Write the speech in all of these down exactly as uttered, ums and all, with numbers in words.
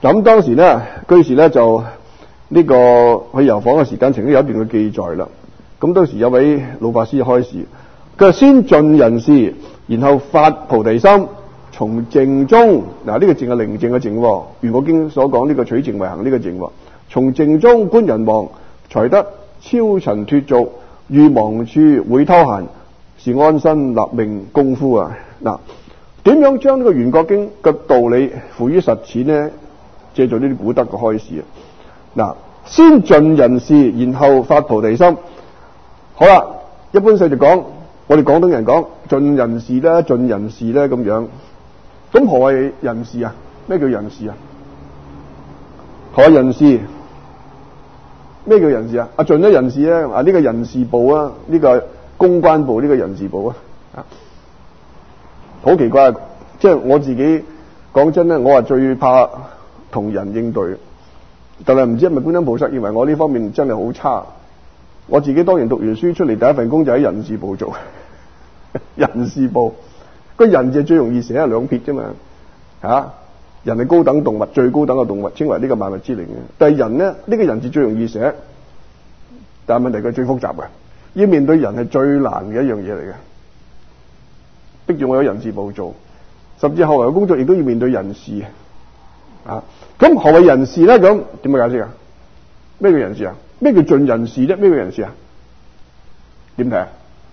嗱咁當時咧，居士咧就呢、這個去遊訪嘅時間，曾經有一段嘅記載啦。咁當時有位老法師開示，佢話先盡人事，然後發菩提心，從靜中嗱呢、這個靜係寧靜嘅靜，如我經所講呢、這個取靜為行呢個靜，從靜中觀人亡，才得超塵脫俗，遇忙處會偷閒，是安身立命功夫啊！嗱，點樣將呢個圓覺經嘅道理付於實踐呢？借助呢啲古德嘅開示啊！嗱，先盡人事，然後發菩提心。好啦，一般世俗講，我哋廣東人講盡人事啦，盡人事啦咁樣。咁何謂人事啊？咩叫人事啊？何謂人事？咩叫人事啊？啊，盡咗人事咧，啊呢個人事部啊，呢個公關部呢個人事部啊，啊，好奇怪，即係我自己講真咧，我話最怕同人應對，但係唔知係咪觀音菩薩認為我呢方面真係好差。我自己當然讀完書出嚟，第一份工就喺人事部做。人事部個人就最容易寫係兩撇啫嘛，吓、啊、人係高等動物，最高等嘅動物，稱為呢個萬物之靈嘅。但係人咧，呢、這個人字最容易寫，但係問題佢最複雜嘅，要面對人係最難嘅一樣嘢嚟嘅。逼住我有人事部做，甚至後來嘅工作亦都要面對人事啊。咁何謂人事咧？咁點樣解釋啊？咩叫人事啊？咩叫盡人事啫？咩叫人事啊？點睇啊？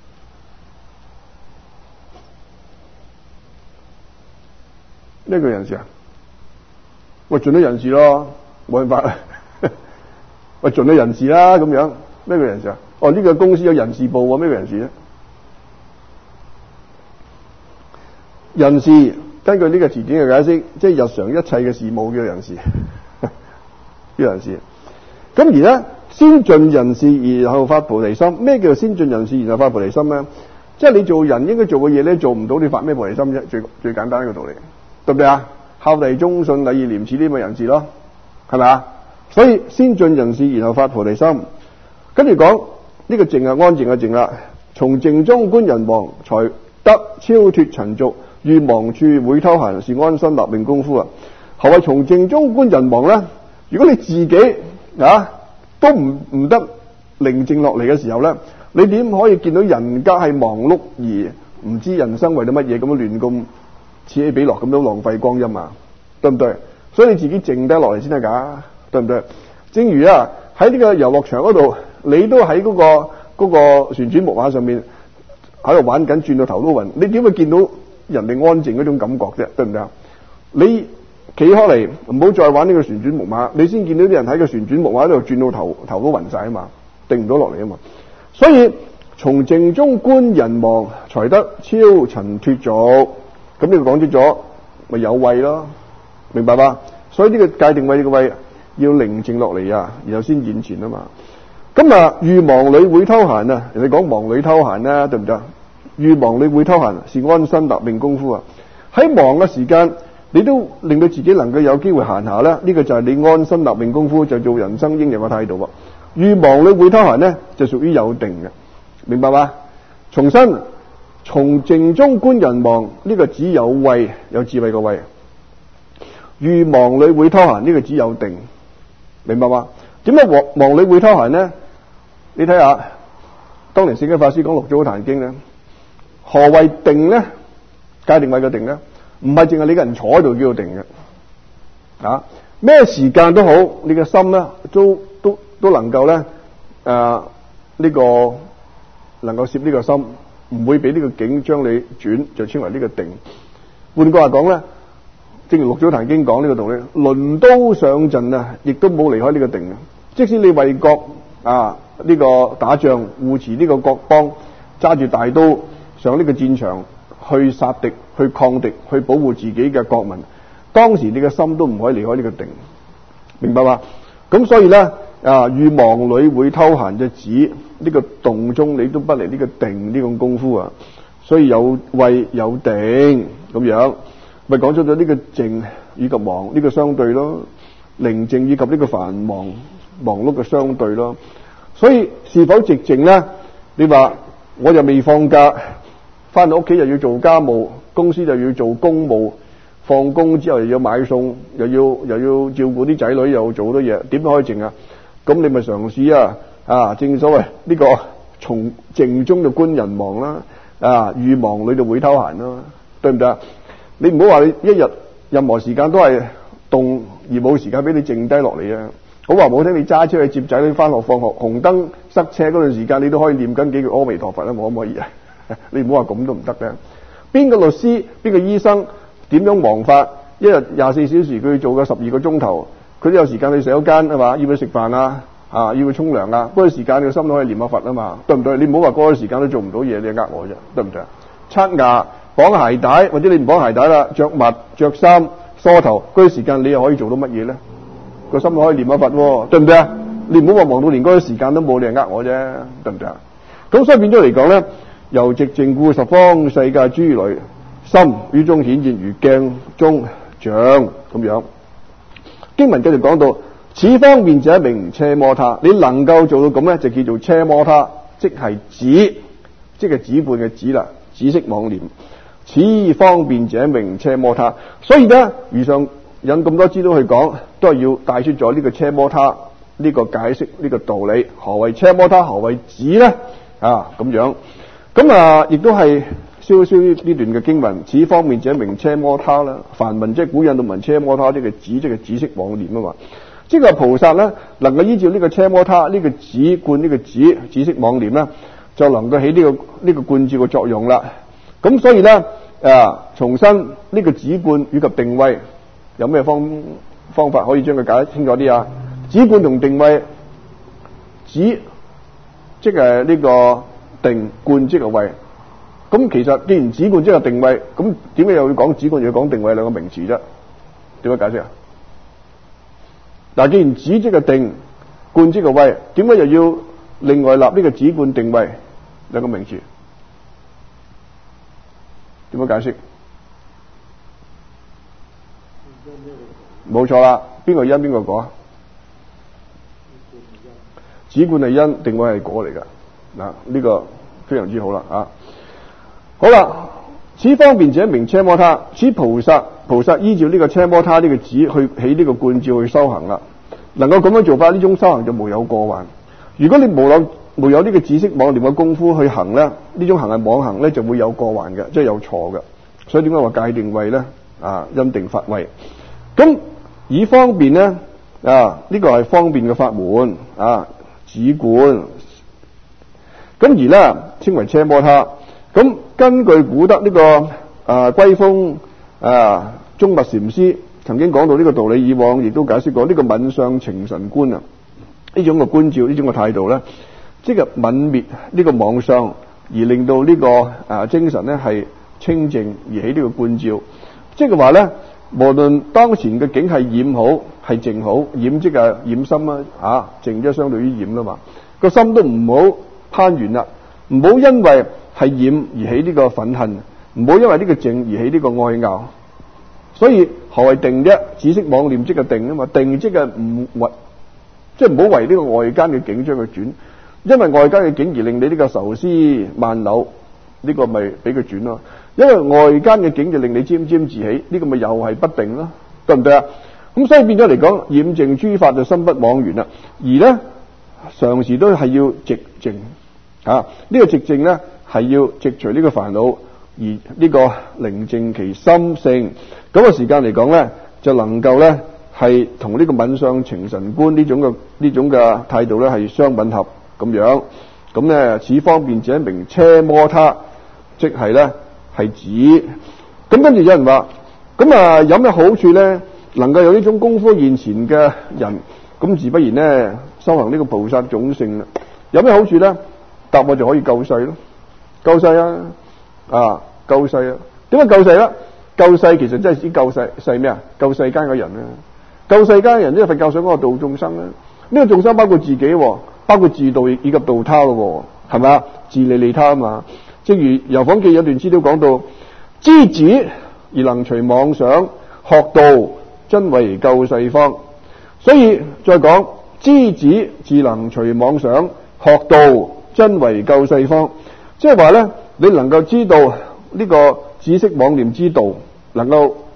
咩叫人事啊？喂，盡咗人事咯，冇辦法啦。喂，盡咗人事啦，咁樣咩叫人事啊？哦，呢、這個公司有人事部喎，咩叫人事咧？人事根據呢個詞典嘅解釋，即係日常一切嘅事務叫人事，叫人事。咁而咧，先盡人事，然後發菩提心。咩叫先盡人事，然後發菩提心咧？即係你做人應該做嘅嘢咧，做唔到，你發咩菩提心啫？最最簡單一個道理，對唔對啊？孝弟忠信禮義廉恥呢啲咪人事咯，係咪啊？所以先盡人事，然後發菩提心。跟住講呢個靜係安靜嘅靜啦，從靜中觀人亡，才得超脫塵俗，遇忙處會偷閒，是安身立命功夫啊！何謂從靜中觀人亡咧？如果你自己啊都唔唔得寧靜落嚟嘅時候咧，你點可以見到人家係忙碌而唔知人生為咗乜嘢咁樣亂咁此起彼落咁樣浪費光陰啊？對唔對？所以你自己靜低落嚟先得噶，對唔對？正如啊喺呢個遊樂場嗰度，你都喺嗰個嗰個旋轉木馬上面喺度玩緊，轉到頭都暈，你點會見到人哋安靜嗰種感覺啫？對唔對啊？你企開嚟，唔好再玩呢個旋轉木馬，你先見到啲人喺個旋轉木馬喺度轉到頭頭都暈晒啊嘛，定唔到落嚟啊嘛。所以從靜中觀人亡，才得超塵脫俗。咁呢個講清楚，咪有慧咯，明白嘛？所以呢個界定慧嘅慧要寧靜落嚟啊，然後先現前啊嘛。咁啊，遇忙裏會偷閒啊，人哋講忙裏偷閒啦，對唔對？遇忙裏會偷閒，是安身立命功夫啊。喺忙嘅時間，你都令到自己能夠有機會閒下咧，呢、這個就係你安身立命功夫，就做人生應有嘅態度。遇忙裏會偷閒呢，就屬於有定嘅，明白嗎？重申，從靜中觀人亡，呢、這個只有慧，有智慧嘅慧。遇忙裏會偷閒，呢、這個只有定，明白嗎？點解忙忙裏會偷閒呢？你睇下，當年聖經法師講六祖壇經咧，何謂定呢？界定慧嘅定呢？唔係淨係你個人坐喺度叫做定嘅，啊咩時間都好，你嘅心咧都都都能夠咧誒呢、呃這個能夠攝呢個心，唔會俾呢個境將你轉，就稱為呢個定。換句話講咧，正如六祖壇經講呢個道理，輪刀上陣啊，亦都冇離開呢個定嘅。即使你為國啊呢、這個打仗護持呢個國邦，揸住大刀上呢個戰場去殺敵，去抗敵，去保護自己嘅國民，當時你嘅心都唔可以離開呢個定，明白嘛？咁所以咧啊，遇忙裏會偷閒，就指呢個動中你都不離呢個定呢種功夫啊。所以有慧有定咁樣，咪講出咗呢個靜以及忙呢個相對咯，寧靜以及呢個繁忙忙碌嘅相對咯。所以是否寂靜咧？你話我又未放假，翻到屋企又要做家務，公司就要做公務， 放工之後又要買餸，又要又要照顧啲仔女，又做好多嘢，點可以靜啊？咁你咪嘗試啊！啊，正所謂呢個從靜中就觀人亡啦，啊，遇忙裏就會偷閒啦，對唔對啊？你唔好話你一日任何時間都係動而冇時間俾你靜低落嚟啊！好話唔好聽，你揸車去接仔女翻學放學，紅燈塞車嗰段時間，你都可以念緊幾句阿彌陀佛啦，可唔可以啊？你唔好話咁都唔得嘅。邊個律師、邊個醫生點樣忙法？一日廿四小時佢做嘅十二個鐘頭，佢都有時間去洗手間係嘛？要佢食飯啊，啊要佢沖涼啊，嗰個時間你個心都可以念下佛啊嘛，對唔對？你唔好話嗰個時間都做唔到嘢，你呃我啫，對唔對啊？刷牙、綁鞋帶，或者你唔綁鞋帶啦，着襪、着衫、梳頭，嗰個時間你又可以做到乜嘢咧？個心都可以念下佛喎，對唔對啊？你唔好話忙到連嗰個時間都冇，你係呃我啫，對唔對啊？咁所以變咗嚟講咧，由寂靜顧十方世界諸類，心於中顯現如鏡中像咁樣。經文繼續講到，此方便者名奢摩他。你能夠做到咁咧，就叫做奢摩他，即係止，即係止觀嘅止啦，止息妄念。此方便者名奢摩他。所以咧，如上引咁多資料去講，都係要帶出咗呢個奢摩他呢個解釋呢個道理。何謂奢摩他？何謂止咧？啊，咁樣咁啊，亦都係燒燒呢段嘅經文。此方便者名奢摩他啦。梵文即係古印度文奢摩他，即係止，即係止息妄念啊嘛。即係菩薩咧，能夠依照呢個奢摩他呢個止觀呢個止止息妄念咧，就能夠起呢個呢個觀照嘅作用啦。咁所以咧啊，重申呢個止觀以及定慧有咩方方法可以將佢解得清楚啲啊？止觀同定慧，止即係呢個定，觀即係慧。咁其實既然止觀即係定慧，咁點解又要講止觀又要講定慧兩個名詞啫？點樣解釋啊？嗱，既然止即係定，觀即係慧，點解又要另外立呢個止觀定慧兩個名詞？點樣解釋？冇錯啦，邊個因邊個果啊？止觀係因，定慧係果嚟噶。嗱，呢個非常之好啦啊！好啦，此方便者名奢摩他。此菩薩菩薩依照呢個奢摩他呢個止去起呢個觀照去修行啦。能夠咁樣做法，呢種修行就無有過患。如果你無有無有呢個止息妄念嘅功夫去行咧，呢種行係妄行咧，就會有過患嘅，即係有錯嘅。所以點解話戒定慧咧？啊，因定發慧。咁以方便咧啊，呢個係方便嘅法門啊，止觀。咁而咧稱為奢摩他。咁根據古德呢、這個啊歸峰啊宗密禪師曾經講到呢個道理，以往亦都解釋過呢、這個泯相情神觀啊，呢種嘅觀照，呢種嘅態度咧，即係泯滅呢個妄相，而令到呢、這個啊精神咧係清淨而起呢個觀照。即係話咧，無論當前嘅境係染好係淨好，染即係染心啦，啊淨即係相對於染啦嘛，個心都唔好攀緣啦，唔好因為係染而起呢個憤恨，唔好因為呢個淨而起呢個愛拗。所以何謂定啫？止息妄念即係定啊嘛，定即係唔為，即係唔好為呢個外間嘅境將佢轉，因為外間嘅境而令你呢個愁思萬柳，呢、這個咪俾佢轉咯。因為外間嘅境就令你沾沾自喜，呢、這個咪又係不定咯，對唔對啊？咁所以變咗嚟講，染淨諸法就心不妄緣啦。而咧常時都係要寂靜啊，呢、這個寂靜咧係要寂除呢個煩惱，而呢個寧靜其心性。咁嘅時間嚟講咧，就能夠咧係同呢個泯相情神觀呢種嘅呢種嘅態度咧係相吻合咁樣。咁咧此方便者名奢摩他，即係咧係指。咁跟住有人話，咁啊有咩好處咧？能夠有呢種功夫現前嘅人，咁自不然咧修行呢個菩薩種性啦。有咩好處咧？答我就可以救世咯，救世啊，啊救世啊！點解救世咧？救世其實真係指救世世咩啊？救世間嘅人啊！救世間嘅人，即係佛教想講個度眾生啦。呢個眾生包括自己，包括自度以及度他咯，係咪啊？自利利他啊嘛。正如《遊訪記》有段資料講到，知止而能除妄想，學道真為救世方。所以再講，知止自能除妄想，學道真為救世方。即係話咧，你能夠知道呢個止息妄念之道，能夠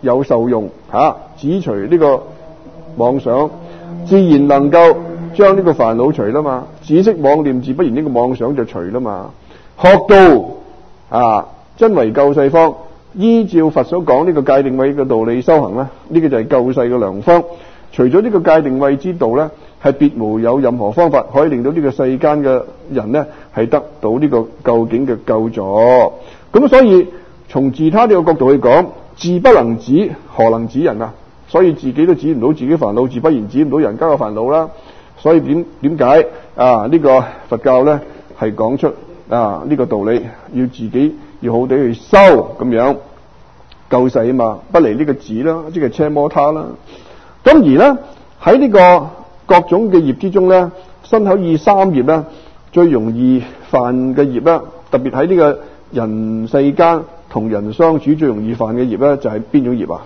有受用嚇，止除呢個妄想，自然能夠將呢個煩惱除啦嘛。止息妄念，自不然呢個妄想就除啦嘛。學道啊，真為救世方，依照佛所講呢個戒定慧嘅道理修行咧，呢、這個就係救世嘅良方。除咗呢個戒定慧之道咧，係別無有任何方法可以令到呢個世間嘅人咧係得到呢個究竟嘅救助。咁所以從自他呢個角度去講，自不能止，何能止人啊？所以自己都止唔到自己煩惱，自不然止唔到人家嘅煩惱啦。所以點點解啊？呢、這個佛教咧係講出啊呢、這個道理，要自己要好地去修咁樣救世啊嘛，不離呢個止啦，即係奢摩他啦。咁而咧喺呢個各種嘅業之中咧，身口意三業咧最容易犯嘅業咧，特別喺呢個人世間同人相處最容易犯嘅業咧，就係邊種業啊？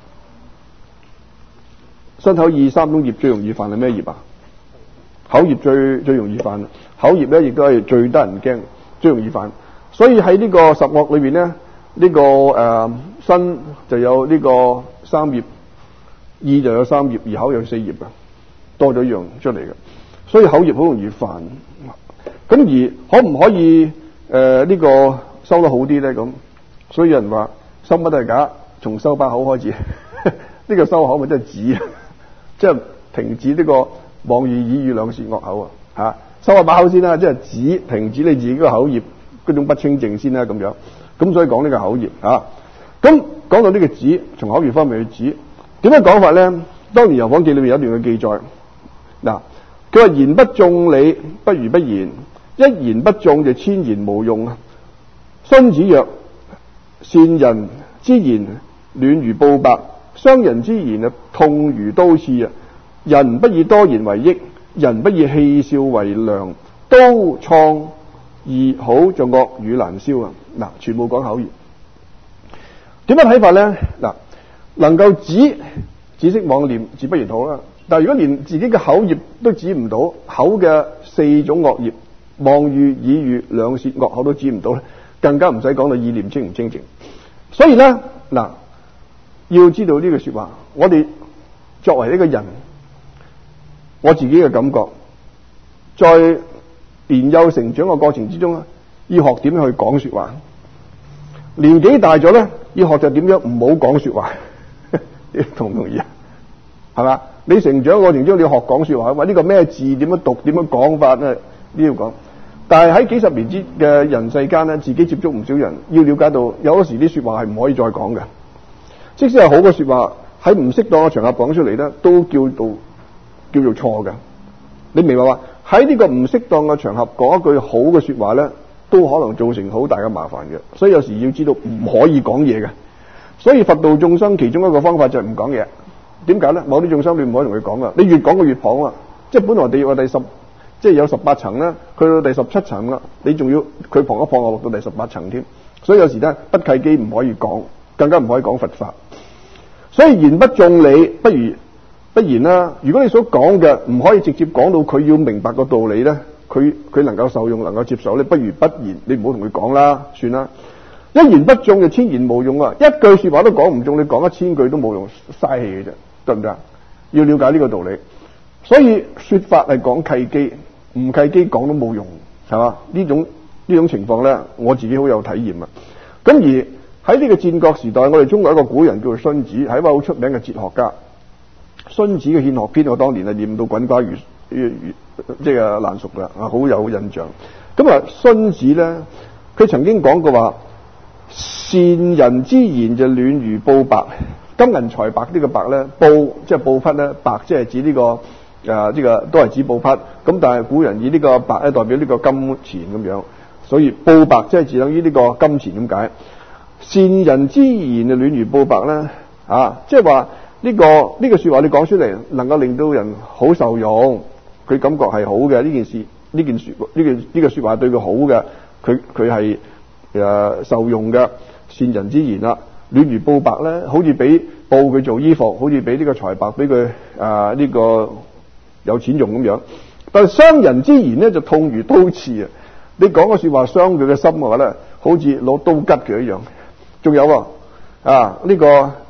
身口意三種業最容易犯係咩業啊？口業最最容易犯，口業咧亦都係最得人驚，最容易犯。所以喺呢個十惡裏邊咧，呢、這個誒、呃、身就有呢個三業，意就有三業，而口有四業嘅，多咗一樣出嚟嘅。所以口業好容易犯。咁而可唔可以誒呢、呃這個收得好啲咧？咁所以有人話收乜都係假，從收把口開始。呢個收口咪真係止，即係停止呢個妄語、綺語、兩舌、惡口啊！嚇，收下把口先啦，即係止停止你自己個口業嗰種不清淨先啦，咁樣。咁所以講呢個口業啊。咁講到呢個止，從口業方面去止，點樣講法咧？當年《遊訪記》裏面有一段嘅記載，嗱，佢話言不中理，不如不言；一言不中就千言無用啊。荀子曰：善人之言暖如布帛，傷人之言啊痛如刀刺啊。人不以多言為益，人不以戲笑為良。刀創易好，就惡語難消啊！嗱，全部講口業。點樣睇法咧？嗱，能夠止止息妄念，自不然好啦。但係如果連自己嘅口業都止唔到，口嘅四種惡業，妄語、綺語、兩舌、惡口都止唔到咧，更加唔使講到意念清唔清淨。所以咧，嗱，要知道呢句說話，我哋作為一個人，我自己嘅感覺，在年幼成長嘅過程之中咧，要學點樣去講說話。年紀大咗咧，要學就點樣唔好講說話。你同唔同意啊？係嘛？你成長過程中你要學講說話，話呢個咩字點樣讀，點樣講法咧，呢要講。但係喺幾十年之嘅人世間咧，自己接觸唔少人，要了解到有時啲說話係唔可以再講嘅。即使係好嘅說話，喺唔適當嘅場合講出嚟咧，都叫做叫做錯嘅。你明白嘛？喺呢個唔適當嘅場合講一句好嘅說話咧，都可能造成好大嘅麻煩嘅。所以有時要知道唔可以講嘢嘅。所以佛道眾生其中一個方法就係唔講嘢。點解咧？某啲眾生你唔可以同佢講噶，你越講佢越謗啊！即係本來地獄第十，即係有十八層啦，去到第十七層啦，你仲要佢謗一謗我落到第十八層添。所以有時咧不契機唔可以講，更加唔可以講佛法。所以言不中理，不如不言啦。如果你所講嘅唔可以直接講到佢要明白個道理咧，佢佢能夠受用，能夠接受，你不如不言，你唔好同佢講啦，算啦。一言不中就千言無用啊！一句說話都講唔中，你講一千句都冇用，嘥氣嘅啫，得唔得？要了解呢個道理。所以說法係講契機，唔契機講都冇用，係嘛？呢種呢種情況咧，我自己好有體驗啊。咁而喺呢個戰國時代，我哋中國一個古人叫做荀子，係一位好出名嘅哲學家。荀子嘅憲學篇，我當年係念到滾瓜如如即係爛熟啦，啊，好有印象。咁啊，荀子咧，佢曾經講過話。善人之言就暖如布帛，金銀財帛呢個帛咧，布即係布匹咧，帛即係指呢、這個誒呢、呃這個都係指布匹。咁但係古人以呢個帛咧代表呢個金錢咁樣，所以布帛即係指等於呢個金錢咁解。善人之言就暖如布帛咧，啊，即係話呢個呢、這個說話你講出嚟，能夠令到人好受用，佢感覺係好嘅呢件事，呢件說呢件呢個說話對佢好嘅，佢佢係。誒，受用嘅善人之言啦，暖如布帛咧，好似俾布佢做衣服，好似俾呢個財帛俾佢啊呢個有錢用咁樣。但係傷人之言咧就痛如刀刺啊！你講個說話傷佢嘅心嘅話咧，好似攞刀吉佢一樣。仲有啊，啊呢、這個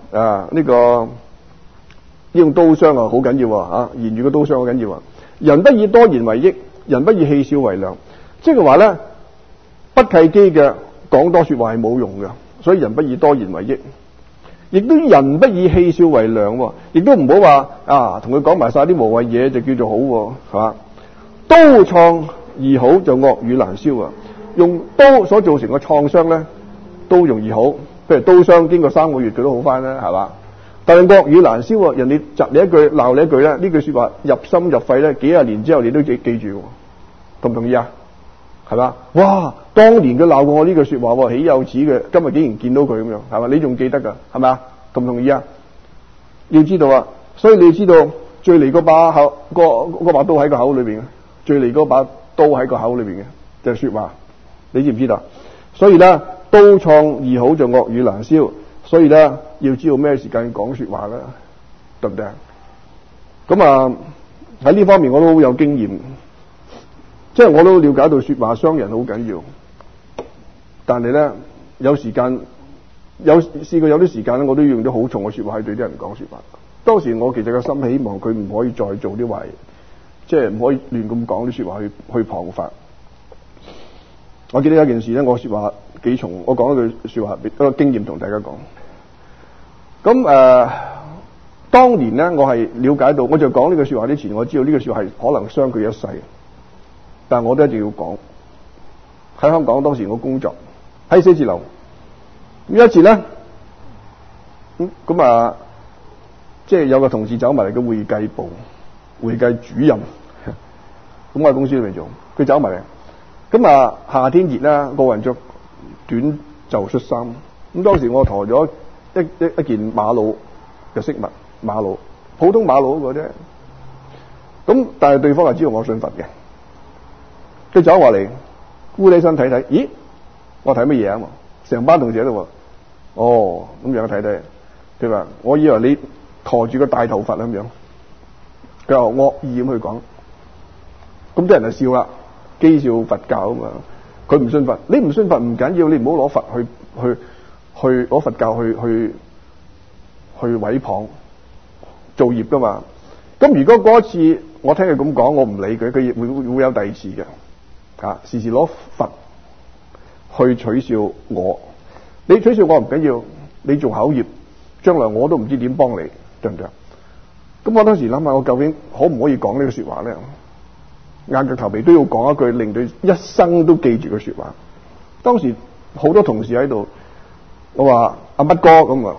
啊，呢、這個用刀傷啊，好緊要啊！言語嘅刀傷好緊要啊！人不以多言為益，人不以戲笑為良。即係話咧，不契機嘅講多說話係冇用嘅，所以人不以多言為益，亦都人不以戲笑為良，亦都唔好話啊，同佢講埋晒啲無謂嘢就叫做好，係嘛？刀創易好，就惡語難消啊！用刀所造成嘅創傷咧，都容易好，譬如刀傷經過三個月佢都好翻啦，係嘛？但係惡語難消啊！人哋窒你一句鬧你一句咧，呢句說話入心入肺咧，幾廿年之後你都記記住，同唔同意啊？係嘛？哇！當年佢鬧過我呢句說話，豈有此嘅，今日竟然見到佢咁樣，係嘛？你仲記得噶，係咪啊？同唔同意啊？要知道啊，所以你要知道最離嗰把口，嗰把刀喺個口裏邊嘅，最離嗰把刀喺個口裏邊嘅就係說話，你知唔知道？所以咧，刀創易好，就惡語難消。所以咧，要知道咩時間講說話啦，對唔對啊？咁啊喺呢方面我都好有經驗。即係我都了解到說話傷人好緊要，但係咧有時間有試過有啲時間咧，我都要用啲好重嘅說話去對啲人講說話。當時我其實個心希望佢唔可以再做啲壞，即係唔可以亂咁講啲說話去去旁發。我記得有一件事咧，我說話幾重，我講一句說話，一個經驗同大家講。咁誒、呃，當年咧我係了解到，我就講呢句說話之前，我知道呢句說話係可能傷佢一世。但我都一定要講。喺香港當時我工作喺寫字樓，有一次咧，咁咁啊，即係有個同事走埋嚟嘅會計部會計主任，咁我喺公司裏面做，佢走埋嚟，咁啊夏天熱啦，個人着短袖恤衫，咁當時我抬咗一一一件馬路嘅飾物，馬路普通馬路嗰個啫，咁但係對方係知道我信佛嘅。佢走過嚟，烏起身睇睇，咦？我睇乜嘢啊？成班同事喺度，哦，咁樣睇睇。佢話：我以為你抬住個大頭佛咁樣。佢又惡意咁去講，咁啲人就笑啦，譏笑佛教啊嘛。佢唔信佛，你唔信佛唔緊要，你唔好攞佛去去去攞佛教去去去毀謗造業噶嘛。咁如果嗰一次我聽佢咁講，我唔理佢，佢亦會會會有第二次嘅。啊！時時攞佛去取笑我，你取笑我唔緊要，你做口業，將來我都唔知點幫你，對唔對？咁我當時諗下，我究竟可唔可以講呢句說話咧？硬着頭皮都要講一句，令佢一生都記住嘅說話。當時好多同事喺度，我話阿乜哥咁啊，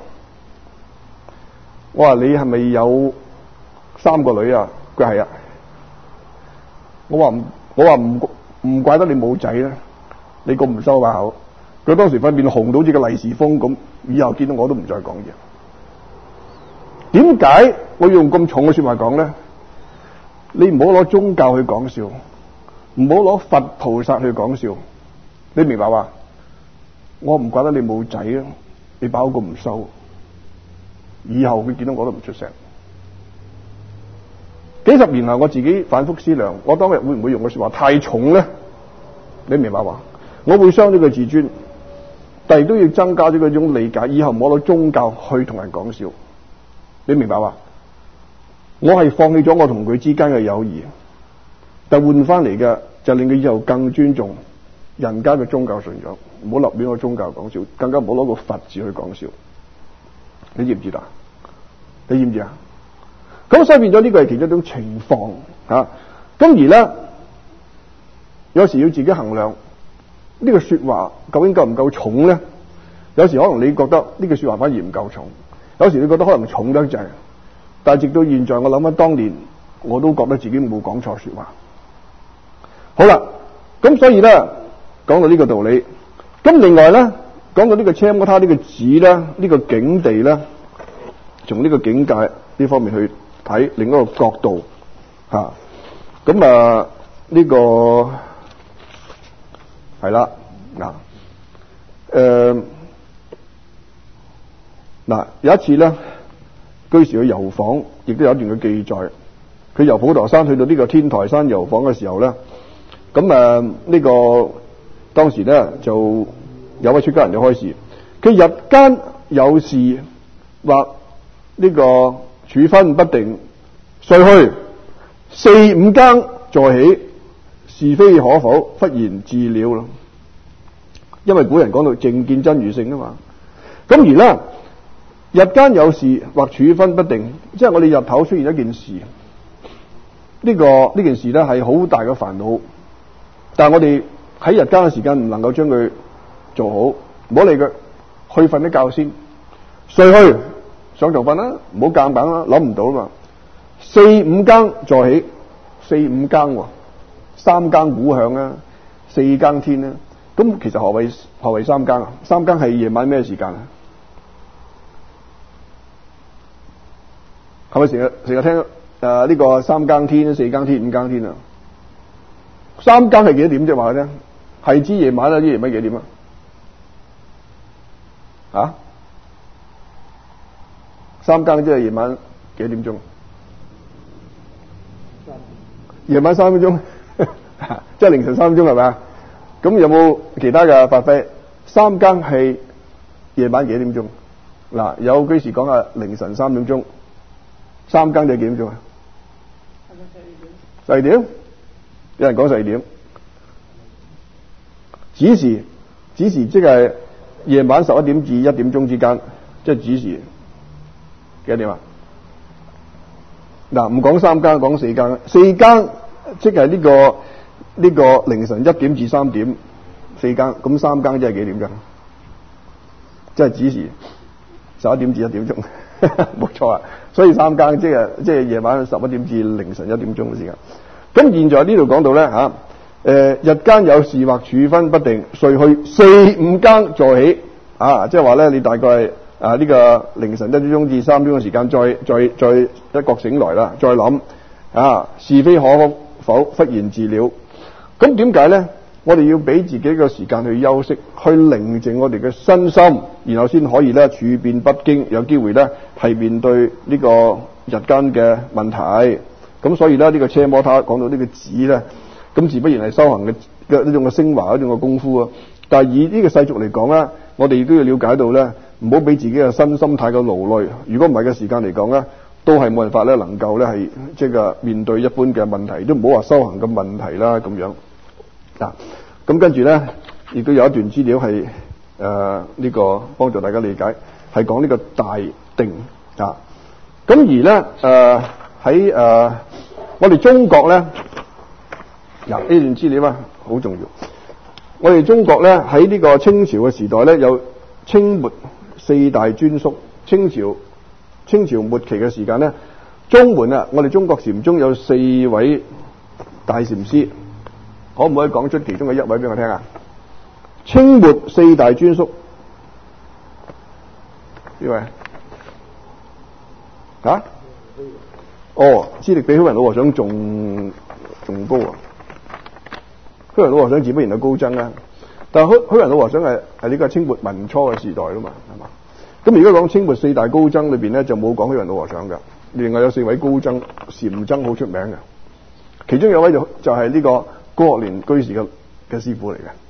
我話你係咪有三個女啊？佢係啊。我話唔，我話唔。唔怪得你冇仔啦，你咁唔收把口。佢當時塊面紅到似個利是封咁，以後見到我都唔再講嘢。點解我要用咁重嘅說話講咧？你唔好攞宗教去講笑，唔好攞佛菩薩去講笑，你明白嘛？我唔怪得你冇仔啦，你把口咁唔收，以後佢見到我都唔出聲。幾十年來我自己反覆思量，我當日會唔會用嘅說話太重咧？你明白嘛？我會傷咗佢自尊，但係都要增加咗嗰種理解。以後唔好攞宗教去同人講笑，你明白嘛？我係放棄咗我同佢之間嘅友誼，但換翻嚟嘅就令佢以後更尊重人家嘅宗教信仰，唔好立亂個宗教講笑，更加唔好攞個佛字去講笑。你知唔知道？你知唔知啊？咁所以變咗呢個係其中一種情況吓，咁、啊、而咧有時要自己衡量呢、這個說話究竟夠唔夠重咧？有時可能你覺得呢句說話反而唔夠重，有時你覺得可能重得滯，但係直到現在我諗翻當年，我都覺得自己冇講錯說話。好啦，咁所以咧講到呢個道理，咁另外咧講到呢個奢摩他呢個字咧，呢、這個境地咧，從呢個境界呢方面去睇另一個角度吓，咁啊呢、這個係啦嗱，誒嗱有一次咧，居士去遊訪，亦都有一段嘅記載。佢由普陀山去到呢個天台山遊訪嘅時候咧，咁啊呢個當時咧就有位出家人就開示，佢日間有事或呢個處分不定，遂去四五更坐起，是非可否，忽然自了咯。因為古人講到靜見真如性啊嘛。咁而咧，日間有事或處分不定，即係我哋日頭出現一件事，呢、這個呢件事咧係好大嘅煩惱，但係我哋喺日間嘅時間唔能夠將佢做好，唔好理佢，去瞓一覺先，睡去上床瞓啦，唔好夾硬啦，諗唔到啊嘛。四五更坐起，四五更、哦，三更鼓響啊，四更天啊。咁其實何謂何謂三更啊？三更係夜晚咩時間啊？係咪成日成日聽誒呢、呃這個三更天、四更天、五更天啊？三更係幾多點啫？話佢聽，係知夜晚啊？知夜晚幾點啊？啊？三更即係夜晚幾點鐘？夜晚三分鐘，即係凌晨三分鐘係咪啊？咁有冇其他嘅發揮？三更係夜晚幾點鐘？嗱，有居士講下凌晨三點鐘，三更就幾點鐘啊？十二點。有人講十二點。子時，子時即係夜晚十一點至一點鐘之間，即係子時幾多點啊？嗱，唔講三更，講四更。四更即係呢個。呢個凌晨一點至三點，四更，咁三更即係幾點鐘？即係子時十一點至一點鐘，冇錯啊！所以三更即係即係夜晚十一點至凌晨一點鐘嘅時間。咁現在呢度講到咧嚇，誒日間有事或處分不定，遂去四五更坐起啊！即係話咧，你大概係啊呢個凌晨一點鐘至三點嘅時間，再再再一覺醒來啦，再諗啊是非可否，忽然自了。咁點解咧？我哋要俾自己個時間去休息，去寧靜我哋嘅身心，然後先可以咧處變不驚，有機會咧係面對呢個日間嘅問題。咁所以咧呢、這個車摩他講到呢個止咧，咁自不然係修行嘅嘅呢種嘅升華，一種嘅功夫啊。但係以呢個世俗嚟講咧，我哋亦都要了解到咧，唔好俾自己嘅身心太過勞累。如果唔係嘅時間嚟講咧，都係冇辦法咧能夠咧係即係面對一般嘅問題，都唔好話修行嘅問題啦咁樣。嗱，咁跟住咧，亦都有一段資料係誒呢個幫助大家理解，係講呢個大定啊。咁而咧誒喺誒我哋中國咧，嗱呢段資料啊好重要。我哋中國咧喺呢個清朝嘅時代咧，有清末四大專宿。清朝清朝末期嘅時間咧，中門啊，我哋中國禪宗有四位大禪師。可唔可以講出其中嘅一位俾我聽啊？清末四大專宿呢位啊？哦，資歷比虛雲老和尚仲仲高啊！虛雲老和尚自不然係高僧啦，但係虛虛雲老和尚係係呢個清末民初嘅時代啦嘛，係嘛？咁而家講清末四大高僧裏邊咧，就冇講虛雲老和尚噶，另外有四位高僧禪僧好出名嘅，其中有位就就係呢個高學年居士嘅嘅師傅嚟嘅。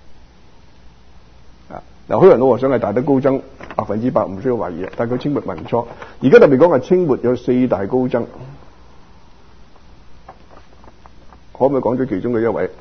啊，嗱，虛雲老和尚係大德高僧，百分之百唔需要懷疑啊。但係佢清末民初，而家特別講係清末有四大高僧，可唔可以講咗其中嘅一位？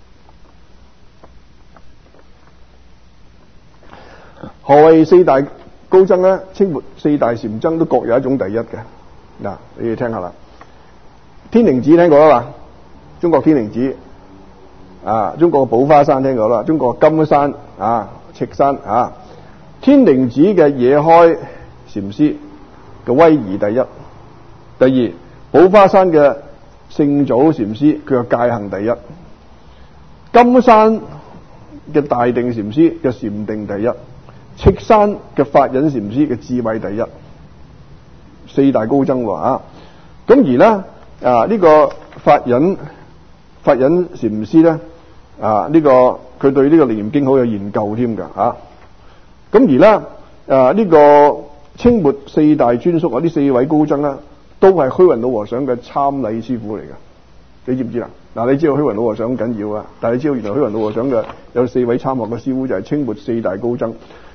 何謂四大高僧咧？清末四大禪僧都各有一種第一嘅。嗱，你哋聽下啦。天寧寺聽過啦嘛？中國天寧寺啊，中國寶花山聽過啦，中國金山啊、赤山啊。天寧寺嘅野開禪師嘅威儀第一，第二寶花山嘅聖祖禪師佢嘅戒行第一，金山嘅大定禪師嘅禪定第一，赤山嘅法忍禪師嘅智慧第一，四大高僧喎啊！咁而咧啊呢、這個法忍法忍禪師咧啊呢、這個佢對呢個《楞嚴經》好有研究添㗎啊！咁而咧啊呢、這個清末四大專宿啊呢四位高僧咧都係虛雲老和尚嘅參禮師傅嚟㗎，你知唔知啦？嗱，你知道虛雲老和尚緊要啊，但係你知道原來虛雲老和尚嘅有四位參學嘅師傅就係清末四大高僧。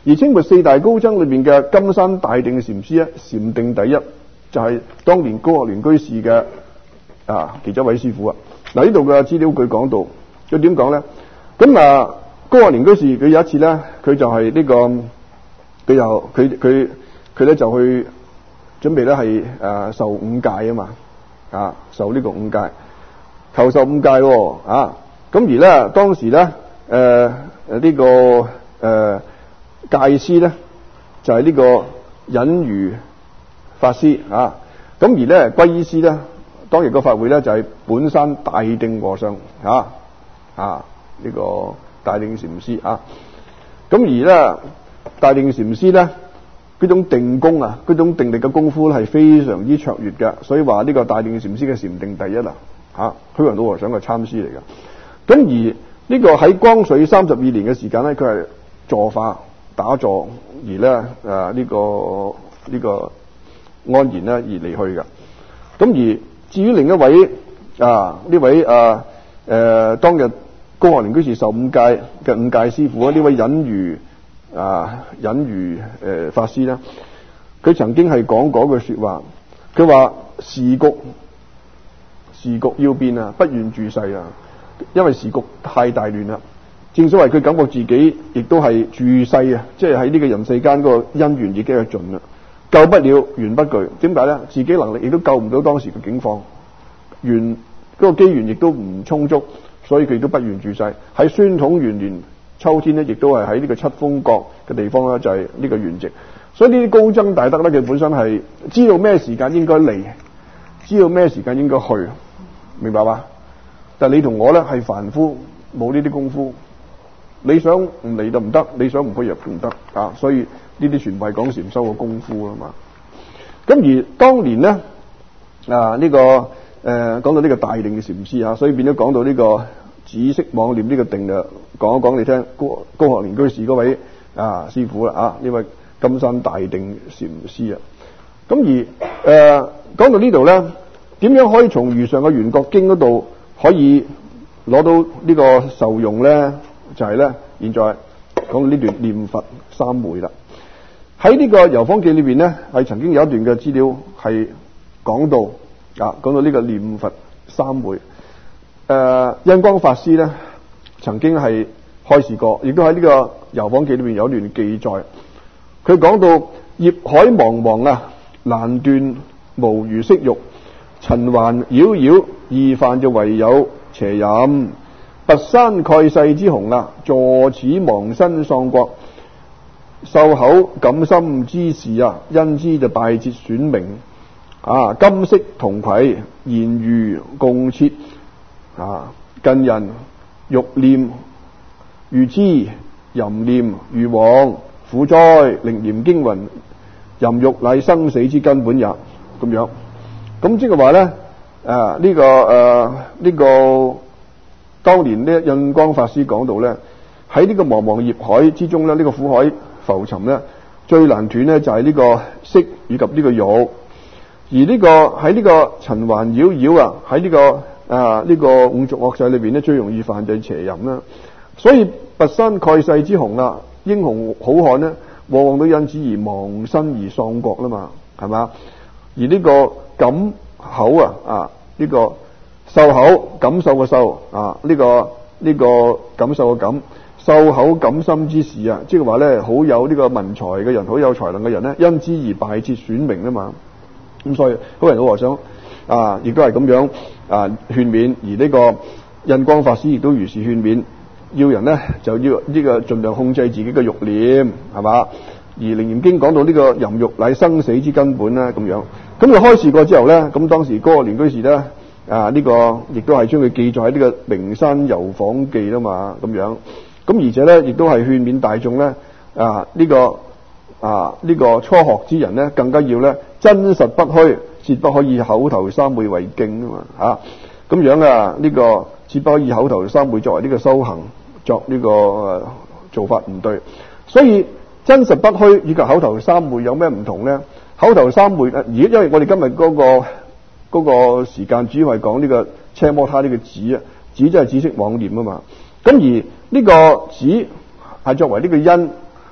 而清末四大高僧裏邊嘅金山大定禪師咧，禪定第一，就係、是、當年高學連居士嘅啊其中一位師傅啊。嗱，呢度嘅資料佢講到，佢點講咧？咁啊，高學連居士佢有一次咧，佢就係呢、這個，佢又佢佢佢咧就去準備咧係誒受五戒啊嘛，啊受呢個五戒，求受五戒喎啊！咁而咧當時咧誒誒呢個誒、呃、戒師咧就係、是、呢個隱瑜法師啊，咁而咧皈依師咧當日個法會咧就係、是、本山大定和尚啊啊呢、這個大定禪師啊，咁而咧大定禪師咧嗰種定功啊，嗰種定力嘅功夫咧係非常之卓越嘅，所以話呢個大定禪師嘅禪定第一啦嚇，虛雲老和尚嘅參師嚟嘅。咁而呢個喺光緒三十二年嘅時間咧，佢係坐化打坐而咧誒呢個呢個安然咧而離去嘅。咁而至於另一位啊呢位啊誒、呃、當日高學連居士受五戒嘅五戒師傅啊，呢位隱瑜啊隱瑜誒法師咧，佢曾經係講過句說話，佢話時局時局要變啊，不願住世啊。因為時局太大亂啦，正所謂佢感覺自己亦都係住世啊，即係喺呢個人世間嗰個因緣已經係盡啦，救不了緣不具。點解咧？自己能力亦都救唔到當時嘅境況，緣嗰個機緣亦都唔充足，所以佢亦都不願住世。喺宣統元年秋天咧，亦都係喺呢個七峰閣嘅地方咧，就係呢個圓寂。所以呢啲高僧大德咧，佢本身係知道咩時間應該嚟，知道咩時間應該去，明白嘛？但係你同我咧係凡夫，冇呢啲功夫，你想唔嚟就唔得，你想唔去又唔得啊！所以呢啲全部係講禪修嘅功夫啊嘛。咁而當年咧啊呢、這個誒、呃、講到呢個大定嘅禪師啊，所以變咗講到呢個止息妄念呢個定啊，講一講你聽高高學連居士嗰位啊師傅啦啊，呢位金山大定禪師啊。咁而誒、呃、講到呢度咧，點樣可以從如上嘅圓覺經嗰度可以攞到呢個受用咧？就係、是、咧，現在講到呢段念佛三昧啦。喺呢個遊訪記裏邊咧，係曾經有一段嘅資料係講到啊，講到呢個念佛三昧。誒、呃，印光法師咧曾經係開示過，亦都喺呢個遊訪記裏邊有一段記載。佢講到業海茫茫啊，難斷無餘色欲，塵環繞繞，易犯就唯有邪淫。拔山蓋世之雄啊，坐此亡身喪國，受口感心之事啊，因之就敗節損名啊。金色銅葵，言語共切啊，近人欲念如痴，淫念如妄，苦哉！靈嚴經云，淫欲乃生死之根本也。咁樣，咁即係話咧，啊呢、這個誒呢、啊這個當年呢印光法師講到咧，喺呢個茫茫業海之中咧，呢、這個苦海浮沉咧，最難斷咧就係呢個色以及呢個欲，而呢、這個喺呢個塵環繞繞啊，喺呢、這個啊呢、這個五濁惡世裏邊咧，最容易犯就係邪淫啦。所以拔山蓋世之雄啊，英雄好漢呢，往往都因此而亡身而喪國啦嘛，係嘛？而呢個感口啊啊呢、這個受口感受嘅受啊呢、這個呢、這個感受嘅感受口感心之事啊，即係話咧好有呢個文才嘅人，好有才能嘅人咧，因之而敗節損名啊嘛。咁所以好人老和尚啊，亦都係咁樣啊勸勉，而呢個印光法師亦都如是勸勉，要人咧就要呢個盡量控制自己嘅欲念，係嘛？而《楞嚴經》講到呢個淫欲乃生死之根本咧，咁樣咁佢開示過之後咧，咁當時高學連居士咧啊呢、這個亦都係將佢記載喺呢個《名山遊訪記》啦嘛，咁樣咁而且咧亦都係勸勉大眾咧啊呢、這個啊呢、這個初學之人咧，更加要咧真實不虛，切不可以口頭三昧為敬啊嘛嚇，咁樣啊呢、這個切不可以口頭三昧作為呢個修行作呢、這個、呃、做法唔對，所以。真實不虛以及口頭三昧有咩唔同咧？口頭三昧而因為我哋今日嗰、那個嗰、那個時間主要係講呢個奢摩他呢個止啊，止即係止息妄念啊嘛。咁而呢個止係作為呢個因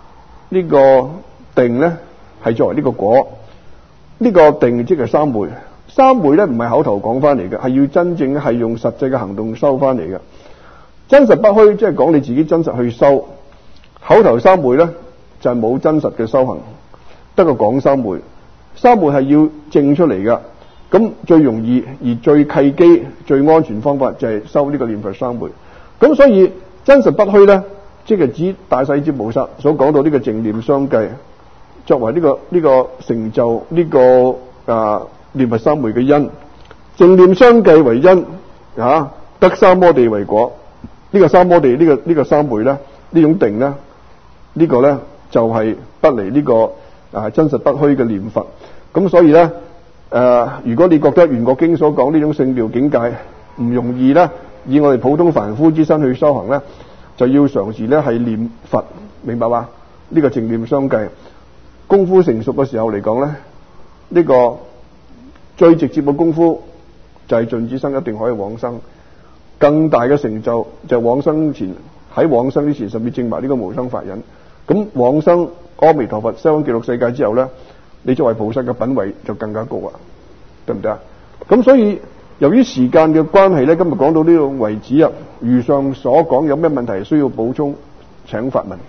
呢個定咧係作為呢個果，呢、這個定即係三昧。三昧咧唔係口頭講翻嚟嘅，係要真正係用實際嘅行動收翻嚟嘅。真實不虛，即係講你自己真實去修。口頭三昧咧就係、是、冇真實嘅修行，得個講三昧。三昧係要證出嚟噶，咁最容易而最契機、最安全方法就係修呢個念佛三昧。咁所以真實不虛咧，即係指大勢至菩薩所講到呢個淨念相繼，作為呢、這個呢、這個成就呢、這個啊念佛三昧嘅因，淨念相繼為因啊，得三摩地為果。呢、這個三摩地呢、這個呢、這個三昧咧，呢種定咧，呢、這個咧就係、是、不離呢、這個啊真實不虛嘅念佛。咁所以咧誒、呃，如果你覺得《圓覺經》所講呢種聖妙境界唔容易咧，以我哋普通凡夫之身去修行咧，就要嘗試咧係念佛，明白嘛？呢、這個淨念相繼，功夫成熟嘅時候嚟講咧，呢、這個最直接嘅功夫就係盡此生一定可以往生，更大嘅成就就往生前，喺往生之前甚至證埋呢個無生法忍。咁往生阿彌陀佛西方極樂世界之後咧，你作為菩薩嘅品位就更加高啊，對唔對啊？咁所以由於時間嘅關係咧，今日講到呢度為止啊。如上所講，有咩問題需要補充，請發問。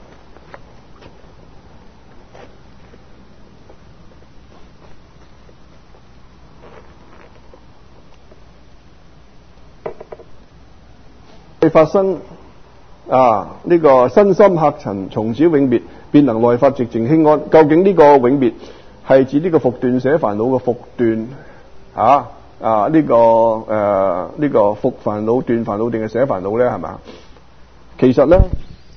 發生啊呢、這個身心客塵，從此永滅，便能內發寂靜輕安。究竟呢個永滅係指呢個復斷捨煩惱嘅復斷啊啊呢、這個誒呢、啊這個復煩惱斷煩惱定係捨煩惱咧？係嘛？其實咧，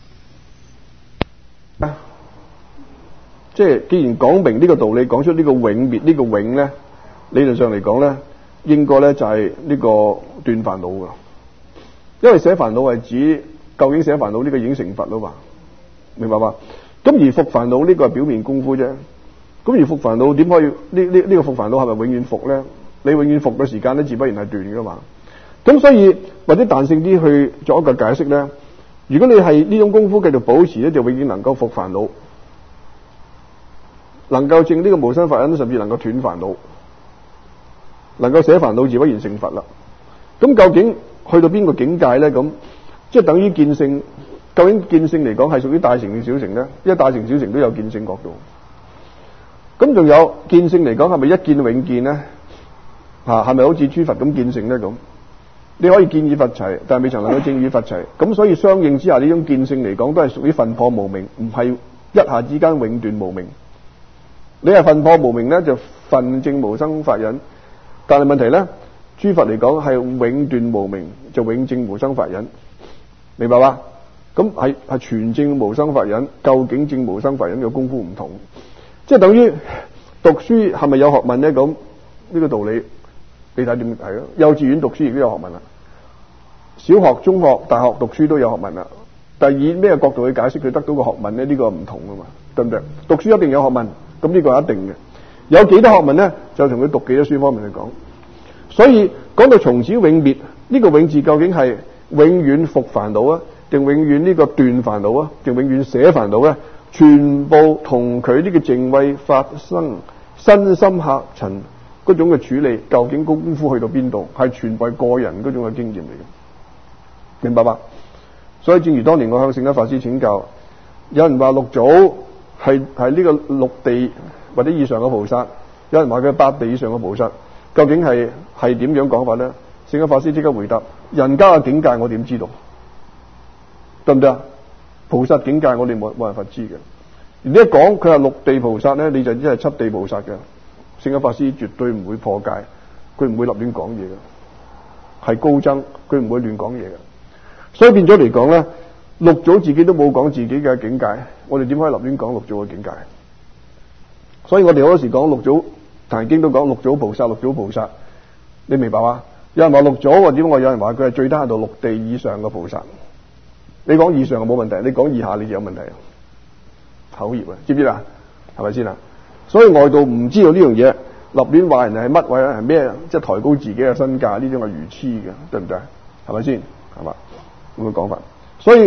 即係既然講明呢個道理，講出呢個永滅呢個永咧，理論上嚟講咧，應該咧就係呢個斷煩惱噶。因為捨煩惱係指究竟捨煩惱呢個已經成佛啦嘛，明白嘛？咁而復煩惱呢個係表面功夫啫。咁而復煩惱點可以呢？呢呢、這個復煩惱係咪永遠復咧？你永遠復嘅時間咧，自不然係斷噶嘛。咁所以或者彈性啲去作一個解釋咧。如果你係呢種功夫繼續保持咧，就永遠能夠復煩惱，能夠證呢個無生法忍，甚至能夠斷煩惱，能夠捨煩惱，自不然成佛啦。咁究竟去到邊個境界咧？咁即係等於見性。究竟見性嚟講係屬於大乘定小乘咧？因為大乘小乘都有見性角度。咁仲有見性嚟講係咪一見永見咧？吓，係咪好似諸佛咁見性咧？咁你可以見與佛齊，但係未曾能夠證與佛齊。咁所以相應之下，呢種見性嚟講都係屬於分破無明，唔係一下之間永斷無明。你係分破無明咧，就分證無生法忍。但係問題咧，諸佛嚟講係永斷無明，就永證無生法忍，明白嗎？咁係係全證無生法忍，究竟證無生法忍嘅功夫唔同，即係等於讀書係咪有學問咧？咁呢個道理你睇點睇咯？幼稚園讀書亦都有學問啦，小學、中學、大學讀書都有學問啦。但係以咩角度去解釋佢得到個學問咧？呢個唔同噶嘛，對唔對？讀書一定有學問，咁呢個係一定嘅。有幾多學問咧，就同佢讀幾多書方面去講。所以講到從此永滅，呢個永字究竟係永遠復煩惱啊，定永遠呢個斷煩惱啊，定永遠捨煩惱咧？全部同佢呢個淨慧發生身心客塵嗰種嘅處理，究竟功夫去到邊度，係全部係個人嗰種嘅經驗嚟嘅，明白吧？所以正如當年我向聖德法師請教，有人話六祖係係呢個六地或者以上嘅菩薩，有人話佢係八地以上嘅菩薩，究竟係係點樣講法咧？聖德法師即刻回答：人家嘅境界我點知道？對唔對啊？菩薩境界我哋冇冇辦法知嘅。你一講佢係六地菩薩咧，你就知係七地菩薩嘅。聖德法師絕對唔會破戒，佢唔會立亂講嘢嘅，係高僧，佢唔會亂講嘢嘅。所以變咗嚟講咧，六祖自己都冇講自己嘅境界，我哋點可以立亂講六祖嘅境界？所以我哋好多時講六祖，壇經都講六祖菩薩，六祖菩薩，你明白嗎？有人話六祖，或者我有人話佢係最低限度六地以上嘅菩薩。你講以上冇問題，你講以下你就有問題，口業啊，知唔知啊？係咪先啊？所以外道唔知道呢樣嘢，立亂話人係乜，話人係咩，即係抬高自己嘅身價，呢種係愚癡嘅，對唔對？係咪先？係嘛？咁嘅講法。所以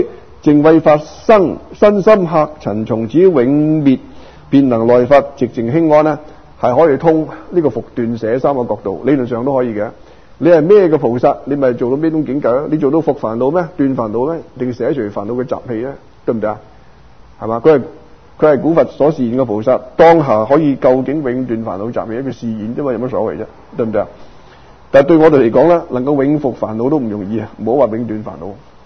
淨為法生，身心客塵，從此永滅，便能內發寂靜輕安咧，係可以通呢個復斷捨三個角度，理論上都可以嘅。你係咩嘅菩薩，你咪做到咩種境界啊？你做到復煩惱咩？斷煩惱咩？定捨除煩惱嘅習氣咧？對唔對啊？係嘛？佢係佢係古佛所示現嘅菩薩，當下可以究竟永斷煩惱習氣，一個示現啫嘛，有乜所謂啫？對唔對啊？但係對我哋嚟講咧，能夠永復煩惱都唔容易啊！唔好話永斷煩惱。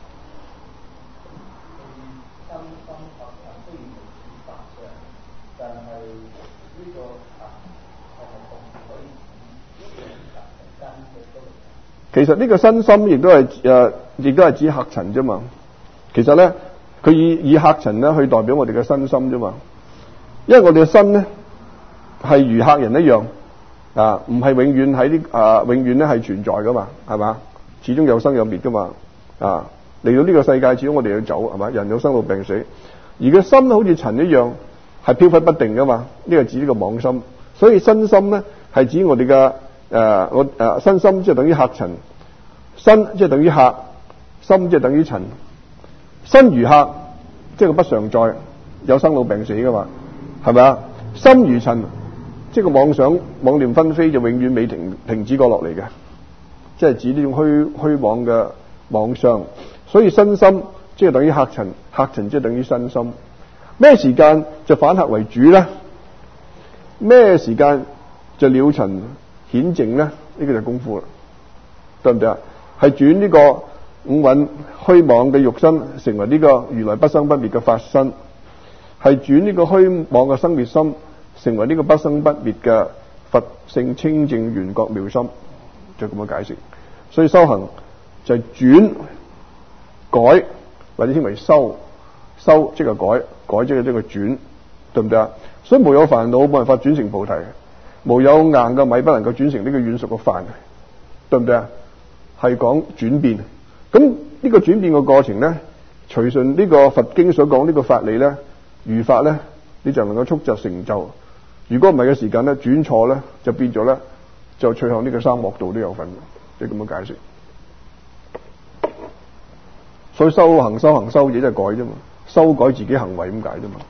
其實呢個身心亦都係誒，亦都係指客塵啫嘛。其實咧，佢以以客塵咧去代表我哋嘅身心啫嘛。因為我哋嘅身咧係如客人一樣啊，唔係永遠喺啲啊，永遠咧係存在噶嘛，係嘛？始終有生有滅噶嘛啊！嚟到呢個世界，始終我哋要走，係嘛？人有生老病死，而個心好似塵一樣，係飄忽不定噶嘛。呢個指呢個妄心，所以身心咧係指我哋嘅。誒、呃，我誒、呃、身心即係等於客塵，身即係等於客，心即係等於塵。身如客，即係個不常在，有生老病死噶嘛，係咪啊？心如塵，即係個妄想、妄念紛飛，就永遠未停停止過落嚟嘅，即係指呢種虛虛妄嘅妄想。所以身心即係等於客塵，客塵即係等於身心。咩時間就反客為主咧？咩時間就了塵顯淨咧？呢、這個就功夫啦，對唔對啊？係轉呢個五蘊虛妄嘅肉身，成為呢個如來不生不滅嘅法身；係轉呢個虛妄嘅生滅心，成為呢個不生不滅嘅佛性清淨圓覺妙心。就咁樣解釋。所以修行就係轉改，或者稱為修。修即係改，改即係即係轉，對唔對啊？所以無有煩惱，冇辦法轉成菩提。無有硬嘅米，不能夠轉成呢個軟熟嘅飯，對唔對啊？係講轉變。咁呢個轉變嘅過程咧，隨順呢個佛經所講呢個法理咧，如法咧，你就能夠速疾成就。如果唔係嘅時間咧，轉錯咧，就變咗咧，就隨後呢個三惡道都有份。即係咁樣解釋。所以修行、修行、修嘢就係改啫嘛，修改自己行為咁解啫嘛。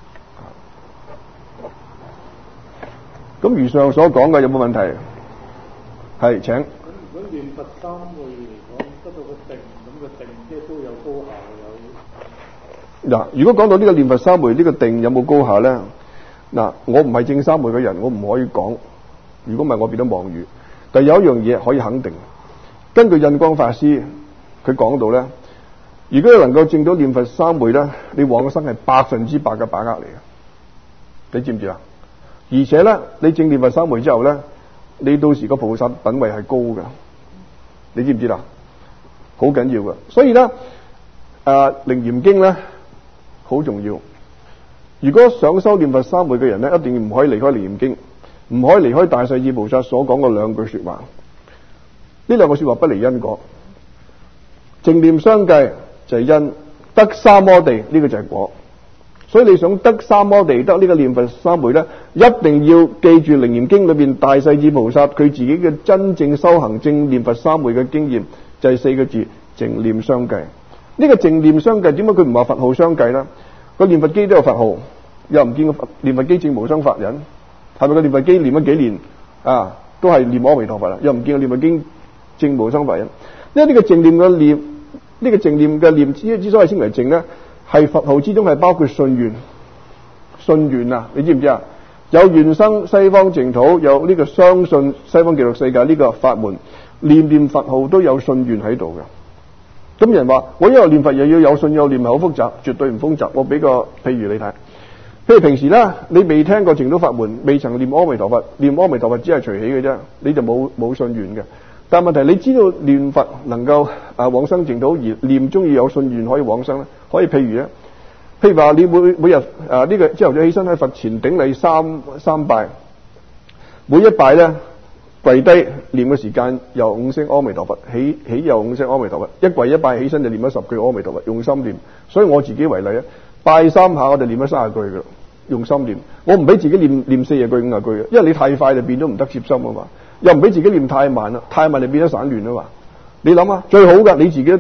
咁如上所講嘅有冇問題？係請。咁如果念佛三昧嚟講，得到個定，咁個定即係都有高下有。嗱，如果講到呢個念佛三昧呢個定有冇高下咧？嗱，我唔係正三昧嘅人，我唔可以講。如果唔係，我變咗妄語。但係有一樣嘢可以肯定，根據印光法師佢講到咧，如果你能夠證到念佛三昧咧，你往生係百分之百嘅把握嚟嘅。你知唔知啊？而且咧，你證念佛三昧之後咧，你到時個菩薩品位係高嘅，你知唔知啦？好緊要嘅。所以咧，誒、呃《楞嚴經》咧好重要。如果想修念佛三昧嘅人咧，一定唔可以離開《楞嚴經》，唔可以離開大勢至菩薩所講嘅兩句說話。呢兩個說話不離因果，淨念相繼就係因，得三摩地呢個就係果。所以你想得三摩地，得呢個念佛三昧咧，一定要記住《楞嚴經》裏邊大勢至菩薩佢自己嘅真正修行正念佛三昧嘅經驗，就係四個字：淨念相繼。呢個淨念相繼，點解佢唔話佛號相繼咧？個念佛機都有佛號，又唔見個念佛機正無生法忍，係咪個念佛機念咗幾年啊？都係念阿彌陀佛啦，又唔見個念佛經正無生法忍。因為呢個淨念嘅念，呢個淨念嘅念之之所以稱為淨咧，係佛號之中係包括信願，信願啊！你知唔知啊？有願生西方淨土，有呢個相信西方極樂世界呢個法門，念念佛號都有信願喺度嘅。咁人話我一路念佛又要有信有念，係好複雜，絕對唔複雜。我俾個譬如你睇，譬如平時咧，你未聽過淨土法門，未曾念阿彌陀佛，念阿彌陀佛只係隨喜嘅啫，你就冇冇信願嘅。但係問題，你知道念佛能夠啊往生淨土，而念中意有信願可以往生咧，可以譬如咧，譬如話你每每日啊呢、這個朝頭早起身喺佛前頂禮三三拜，每一拜咧跪低念嘅時間由五聲阿彌陀佛，起起又五聲阿彌陀佛，一跪一拜起身就念咗十句阿彌陀佛，用心念。所以我自己為例啊，拜三下我就念咗三十句嘅，用心念。我唔俾自己念念四十句五十句嘅，因為你太快就變咗唔得攝心啊嘛。又唔俾自己念太慢啦，太慢就變咗散亂啊嘛。你諗下，最好噶你自己都得噶，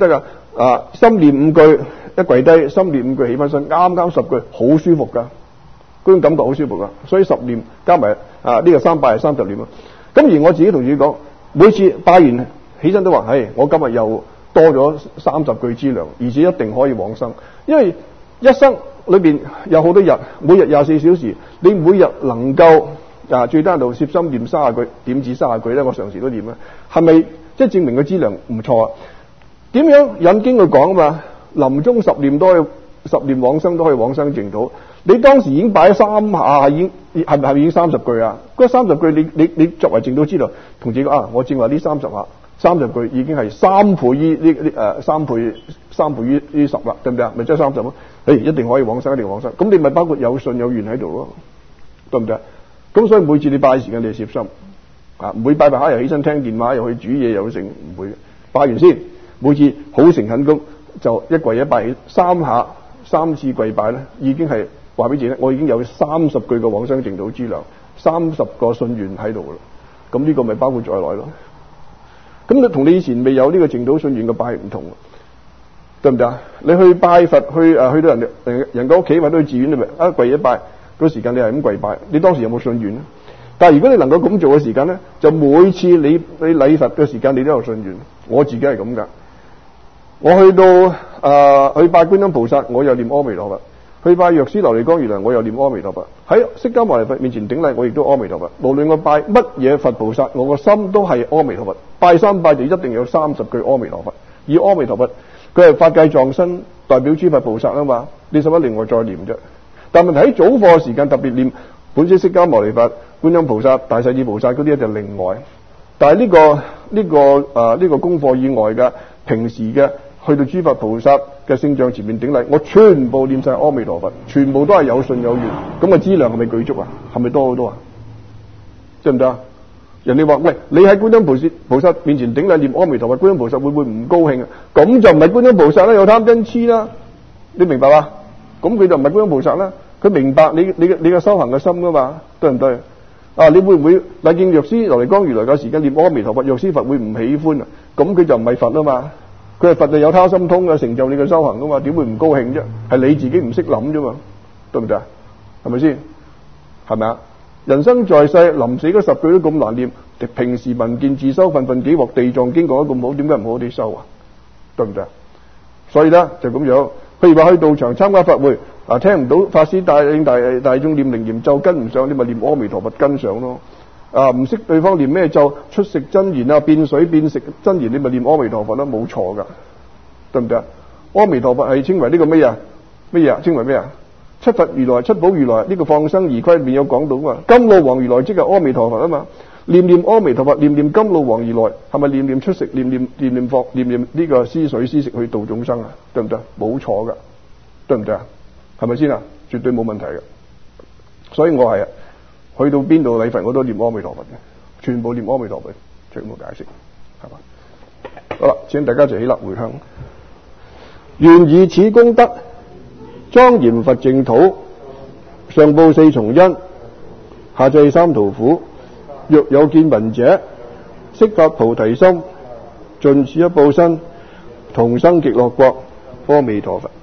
啊，心念五句，一跪低，心念五句起翻身，啱啱十句，好舒服噶，嗰種感覺好舒服噶。所以十念加埋啊，呢、這個三拜係三十念啊。咁而我自己同自己講，每次拜完起身都話，唉，我今日又多咗三十句資糧，而且一定可以往生。因為一生裏邊有好多日，每日廿四小時，你每日能夠啊最低限度攝心念三十句，點止三十句咧？我常時都念啦，係咪即係證明個資糧唔錯啊？點樣引經佢講啊嘛？臨終十念都可以，十念往生都可以往生淨土。你當時已經擺咗三下，已經係咪係咪已經三十句啊？嗰三十句你你你作為淨土之道，同自己講啊，我正話呢三十下，三十句已經係三倍於呢呢誒三倍三倍於呢十啦，對唔對啊？咪即係三十咯。誒，一定可以往生，一定往生。咁你咪包括有信有緣喺度咯，對唔對啊？咁所以每次你拜時間你係攝心啊，唔會拜拜下又起身聽電話，又去煮嘢又剩，唔會拜完先。每次好誠懇咁就一跪一拜起三下，三次跪拜咧，已經係話俾自己咧，我已經有三十句嘅往生淨土資糧，三十個信願喺度啦。咁呢個咪包括在內咯。咁你同你以前未有呢個淨土信願嘅拜唔同，對唔對啊？你去拜佛去誒去到人哋人家屋企或者去寺院，你咪一跪一拜，嗰時間你係咁跪拜，你當時有冇信願咧？但係如果你能夠咁做嘅時間咧，就每次你你禮佛嘅時間你都有信願。我自己係咁噶。我去到誒、呃、去拜觀音菩薩，我又念阿彌陀佛；去拜藥師琉璃光如來，我又念阿彌陀佛；喺釋迦牟尼佛面前頂禮，我亦都阿彌陀佛。無論我拜乜嘢佛菩薩，我個心都係阿彌陀佛。拜三拜就一定有三十句阿彌陀佛。而阿彌陀佛佢係法界藏身，代表諸佛菩薩啊嘛，你使乜另外再念啫？但問題喺早課時間特別念本師釋迦牟尼佛、觀音菩薩、大勢至菩薩嗰啲就另外。但係呢、這個呢、這個誒呢、呃這個功課以外嘅平時嘅。去到諸佛菩薩嘅聖像前面頂禮，我全部念晒阿彌陀佛，全部都係有信有緣，咁嘅資糧係咪具足啊？係咪多好多啊？知唔得啊？人哋話喂，你喺觀音菩薩菩薩面前頂禮念阿彌陀佛，觀音菩薩會唔會唔高興啊？咁就唔係觀音菩薩啦，有貪嗔癡啦，你明白嘛？咁佢就唔係觀音菩薩啦，佢明白你你嘅你嘅修行嘅心噶嘛？對唔對？啊，你會唔會禮敬藥師琉璃光如來嘅時間念阿彌陀佛，藥師佛會唔喜歡啊？咁佢就唔係佛啊嘛。佢係佛就有他心通嘅，成就你嘅修行噶嘛，點會唔高興啫？係你自己唔識諗啫嘛，對唔對啊？係咪先？係咪啊？人生在世，臨死嗰十句都咁難念，平時聞見自修份份幾獲地藏經講得咁好，點解唔好啲修啊？對唔對啊？所以咧就咁樣，譬如話去道場參加法會，啊聽唔到法師帶領大大眾念靈嚴咒跟唔上，你咪念阿彌陀佛跟上咯。啊！唔識對方念咩咒，出食真言啊，變水變食真言，你咪念阿彌陀佛啦，冇錯噶，對唔對啊？阿彌陀佛係稱為呢個咩啊？咩嘢啊？稱為咩啊？七佛如來、七寶如來呢、這個放生儀規入面有講到嘛？甘露王如來即係阿彌陀佛啊嘛！念念阿彌陀佛，念念甘露王如來，係咪念念出食、念念念念放、念念呢個施水施食去度眾生啊？對唔對？冇錯噶，對唔對啊？係咪先啊？絕對冇問題嘅，所以我係啊。去到邊度禮佛我都念阿彌陀佛嘅，全部念阿彌陀佛，全部解釋，係嘛？好啦，請大家就起立回向，願以此功德莊嚴佛淨土，上報四重恩，下濟三途苦。若有見聞者，悉發菩提心，盡此一報身，同生極樂國。阿彌陀佛。